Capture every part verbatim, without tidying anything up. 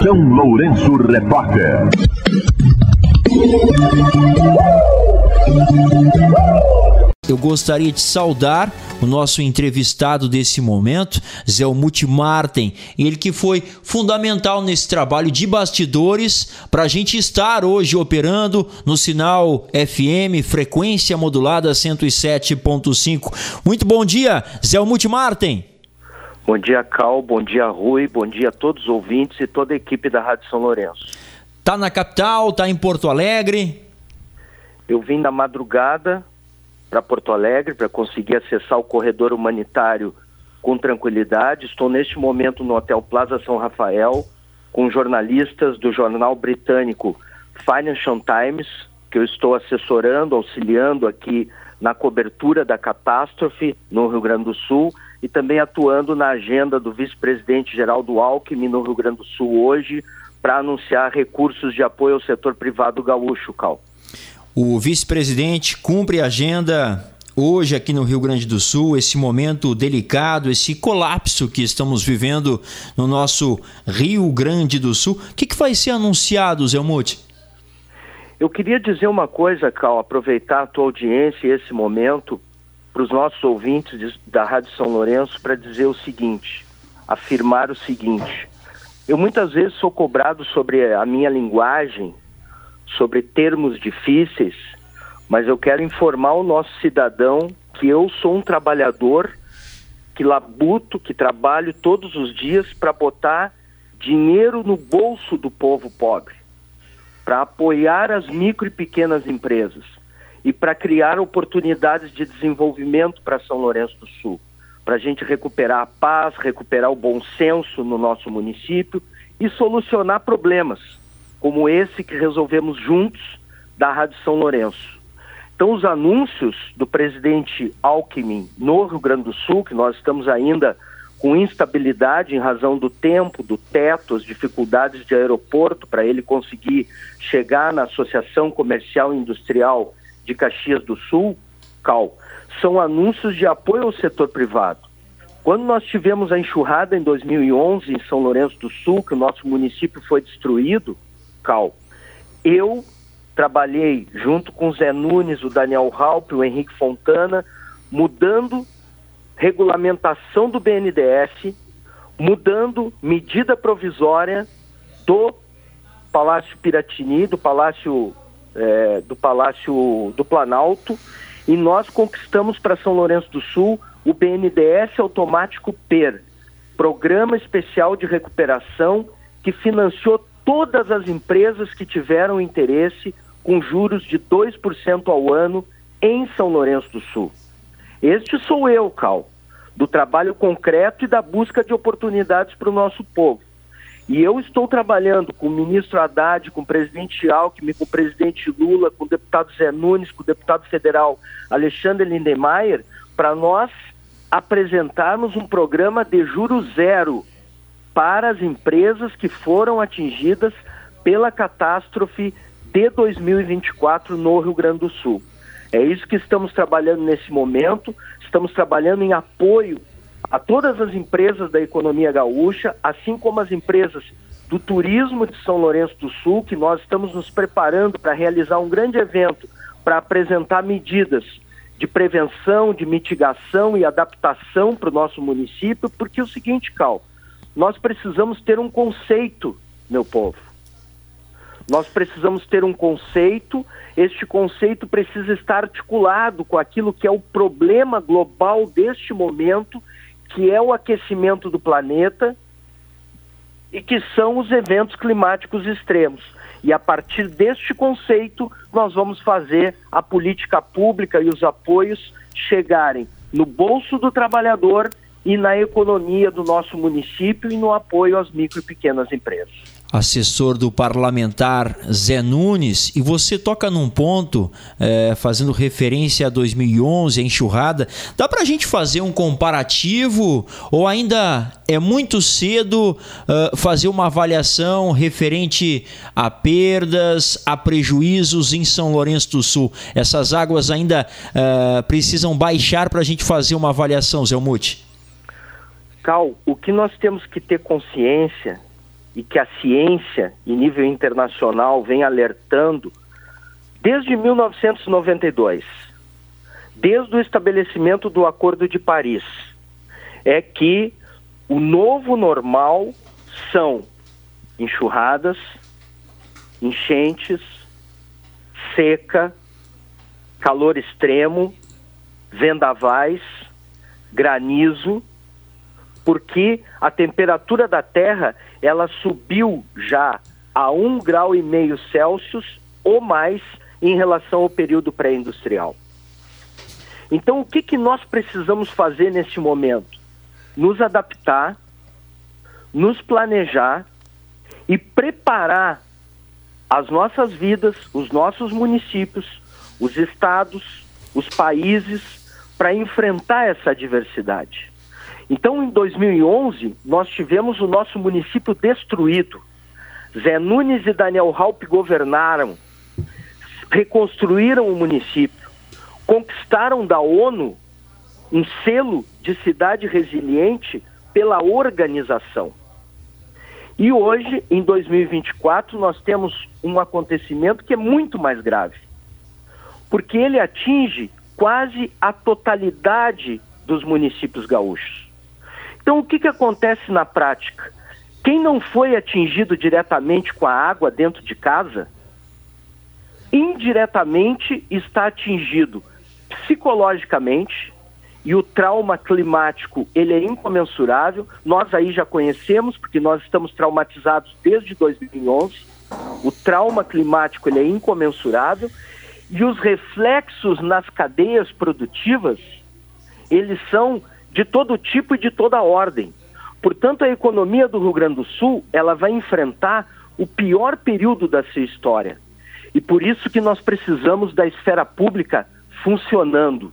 São Lourenço Repórter. Eu gostaria de saudar o nosso entrevistado desse momento, Zé Helmut Marten, ele que foi fundamental nesse trabalho de bastidores para a gente estar hoje operando no sinal F M, frequência modulada cento e sete ponto cinco. Muito bom dia, Zé Helmut Marten. Bom dia, Cal, bom dia, Rui, bom dia a todos os ouvintes e toda a equipe da Rádio São Lourenço. Tá na capital, tá em Porto Alegre? Eu vim na madrugada para Porto Alegre para conseguir acessar o corredor humanitário com tranquilidade. Estou neste momento no Hotel Plaza São Rafael com jornalistas do jornal britânico Financial Times, que eu estou assessorando, auxiliando aqui na cobertura da catástrofe no Rio Grande do Sul e também atuando na agenda do vice-presidente Geraldo Alckmin no Rio Grande do Sul hoje para anunciar recursos de apoio ao setor privado gaúcho, Cal. O vice-presidente cumpre a agenda hoje aqui no Rio Grande do Sul, esse momento delicado, esse colapso que estamos vivendo no nosso Rio Grande do Sul. O que, que vai ser anunciado, Zé Helmut? Eu queria dizer uma coisa, Cal, aproveitar a tua audiência e esse momento para os nossos ouvintes de, da Rádio São Lourenço para dizer o seguinte, afirmar o seguinte. Eu muitas vezes sou cobrado sobre a minha linguagem, sobre termos difíceis, mas eu quero informar o nosso cidadão que eu sou um trabalhador que labuto, que trabalho todos os dias para botar dinheiro no bolso do povo pobre, para apoiar as micro e pequenas empresas e para criar oportunidades de desenvolvimento para São Lourenço do Sul, para a gente recuperar a paz, recuperar o bom senso no nosso município e solucionar problemas como esse que resolvemos juntos da Rádio São Lourenço. Então, os anúncios do presidente Alckmin no Rio Grande do Sul, que nós estamos ainda com instabilidade em razão do tempo, do teto, as dificuldades de aeroporto para ele conseguir chegar na Associação Comercial e Industrial de Caxias do Sul, Cal, são anúncios de apoio ao setor privado. Quando nós tivemos a enxurrada em dois mil e onze em São Lourenço do Sul, que o nosso município foi destruído, Cal, eu trabalhei junto com o Zé Nunes, o Daniel Raup, o Henrique Fontana, mudando regulamentação do B N D E S, mudando medida provisória do Palácio Piratini, do Palácio, é, do Palácio do Planalto, e nós conquistamos para São Lourenço do Sul o B N D E S automático P E R, Programa Especial de Recuperação, que financiou todas as empresas que tiveram interesse com juros de dois por cento ao ano em São Lourenço do Sul. Este sou eu, Cal, do trabalho concreto e da busca de oportunidades para o nosso povo. E eu estou trabalhando com o ministro Haddad, com o presidente Alckmin, com o presidente Lula, com o deputado Zé Nunes, com o deputado federal Alexandre Lindemeyer, para nós apresentarmos um programa de juros zero para as empresas que foram atingidas pela catástrofe de dois mil e vinte e quatro no Rio Grande do Sul. É isso que estamos trabalhando nesse momento, estamos trabalhando em apoio a todas as empresas da economia gaúcha, assim como as empresas do turismo de São Lourenço do Sul, que nós estamos nos preparando para realizar um grande evento, para apresentar medidas de prevenção, de mitigação e adaptação para o nosso município, porque é o seguinte, Cal, nós precisamos ter um conceito, meu povo. Nós precisamos ter um conceito, este conceito precisa estar articulado com aquilo que é o problema global deste momento, que é o aquecimento do planeta e que são os eventos climáticos extremos. E a partir deste conceito, nós vamos fazer a política pública e os apoios chegarem no bolso do trabalhador e na economia do nosso município e no apoio às micro e pequenas empresas. Assessor do parlamentar Zé Nunes, e você toca num ponto, é, fazendo referência a dois mil e onze, a enxurrada, dá para a gente fazer um comparativo ou ainda é muito cedo uh, fazer uma avaliação referente a perdas, a prejuízos em São Lourenço do Sul? Essas águas ainda uh, precisam baixar para a gente fazer uma avaliação, Zé Helmut? Cal, o que nós temos que ter consciência e que a ciência, em nível internacional, vem alertando desde mil novecentos e noventa e dois, desde o estabelecimento do Acordo de Paris, é que o novo normal são enxurradas, enchentes, seca, calor extremo, vendavais, granizo, porque a temperatura da Terra ela subiu já a um grau e meio Celsius ou mais em relação ao período pré-industrial. Então, o que, que nós precisamos fazer nesse momento? Nos adaptar, nos planejar e preparar as nossas vidas, os nossos municípios, os estados, os países, para enfrentar essa adversidade. Então, em dois mil e onze, nós tivemos o nosso município destruído. Zé Nunes e Daniel Raupp governaram, reconstruíram o município, conquistaram da ONU um selo de cidade resiliente pela organização. E hoje, em dois mil e vinte e quatro, nós temos um acontecimento que é muito mais grave, porque ele atinge quase a totalidade dos municípios gaúchos. Então, o que, que acontece na prática? Quem não foi atingido diretamente com a água dentro de casa, indiretamente está atingido psicologicamente, e o trauma climático ele é incomensurável. Nós aí já conhecemos, porque nós estamos traumatizados desde dois mil e onze. O trauma climático ele é incomensurável, e os reflexos nas cadeias produtivas, eles são de todo tipo e de toda ordem. Portanto, a economia do Rio Grande do Sul, ela vai enfrentar o pior período da sua história. E por isso que nós precisamos da esfera pública funcionando,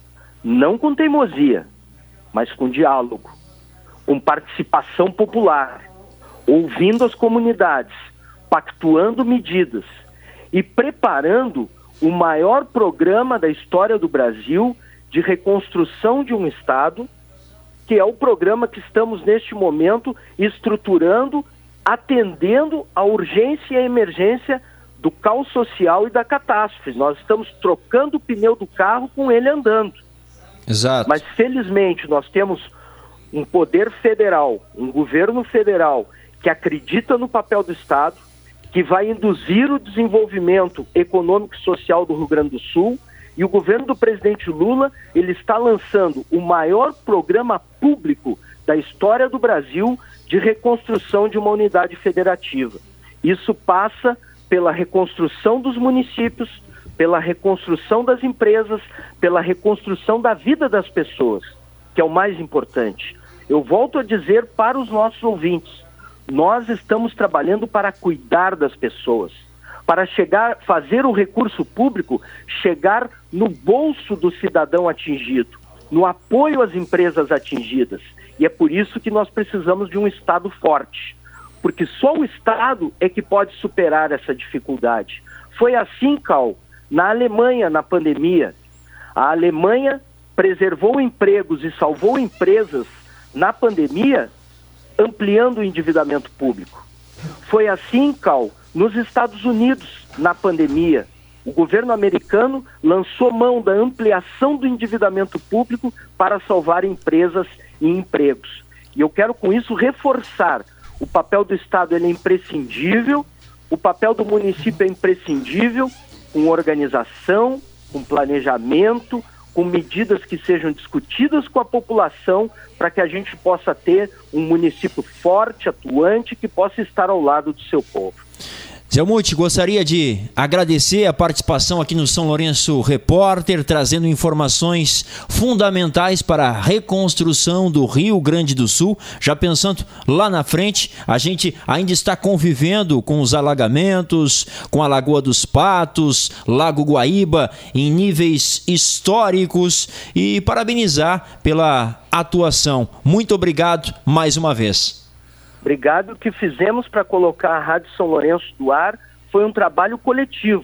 não com teimosia, mas com diálogo, com participação popular, ouvindo as comunidades, pactuando medidas e preparando o maior programa da história do Brasil de reconstrução de um Estado, que é o programa que estamos neste momento estruturando, atendendo à urgência e à emergência do caos social e da catástrofe. Nós estamos trocando o pneu do carro com ele andando. Exato. Mas, felizmente, nós temos um poder federal, um governo federal que acredita no papel do Estado, que vai induzir o desenvolvimento econômico e social do Rio Grande do Sul, e o governo do presidente Lula, ele está lançando o maior programa público da história do Brasil de reconstrução de uma unidade federativa. Isso passa pela reconstrução dos municípios, pela reconstrução das empresas, pela reconstrução da vida das pessoas, que é o mais importante. Eu volto a dizer para os nossos ouvintes, nós estamos trabalhando para cuidar das pessoas, para chegar, fazer o recurso público chegar no bolso do cidadão atingido, no apoio às empresas atingidas. E é por isso que nós precisamos de um Estado forte, porque só o Estado é que pode superar essa dificuldade. Foi assim, Cal, na Alemanha, na pandemia. A Alemanha preservou empregos e salvou empresas na pandemia, ampliando o endividamento público. Foi assim, Cal, nos Estados Unidos, na pandemia. O governo americano lançou mão da ampliação do endividamento público para salvar empresas e empregos. E eu quero com isso reforçar: o papel do Estado ele é imprescindível, o papel do município é imprescindível, com organização, com planejamento, com medidas que sejam discutidas com a população, para que a gente possa ter um município forte, atuante, que possa estar ao lado do seu povo. Zé Muth, gostaria de agradecer a participação aqui no São Lourenço Repórter, trazendo informações fundamentais para a reconstrução do Rio Grande do Sul. Já pensando lá na frente, a gente ainda está convivendo com os alagamentos, com a Lagoa dos Patos, Lago Guaíba, em níveis históricos, e parabenizar pela atuação. Muito obrigado mais uma vez. Obrigado. O que fizemos para colocar a Rádio São Lourenço do ar foi um trabalho coletivo.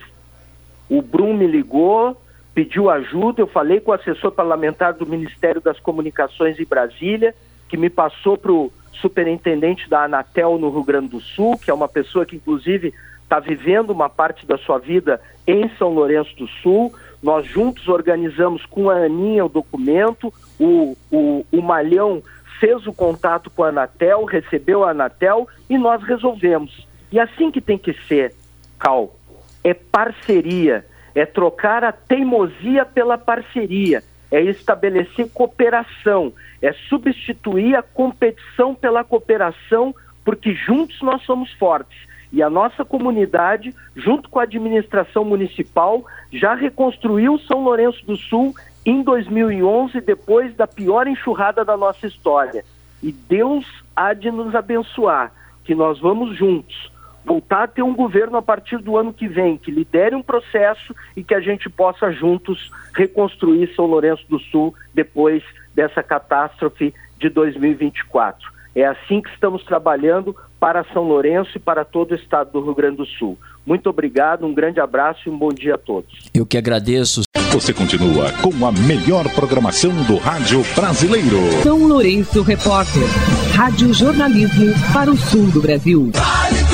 O Brum me ligou, pediu ajuda, eu falei com o assessor parlamentar do Ministério das Comunicações em Brasília, que me passou para o superintendente da Anatel no Rio Grande do Sul, que é uma pessoa que inclusive está vivendo uma parte da sua vida em São Lourenço do Sul. Nós juntos organizamos com a Aninha o documento, o, o, o Malhão fez o contato com a Anatel, recebeu a Anatel e nós resolvemos. E assim que tem que ser, Cal, é parceria, é trocar a teimosia pela parceria, é estabelecer cooperação, é substituir a competição pela cooperação, porque juntos nós somos fortes. E a nossa comunidade, junto com a administração municipal, já reconstruiu São Lourenço do Sul em dois mil e onze, depois da pior enxurrada da nossa história. E Deus há de nos abençoar, que nós vamos juntos voltar a ter um governo a partir do ano que vem, que lidere um processo e que a gente possa juntos reconstruir São Lourenço do Sul depois dessa catástrofe de dois mil e vinte e quatro. É assim que estamos trabalhando para São Lourenço e para todo o estado do Rio Grande do Sul. Muito obrigado, um grande abraço e um bom dia a todos. Eu que agradeço. Você continua com a melhor programação do rádio brasileiro. São Lourenço Repórter. Rádio Jornalismo para o sul do Brasil.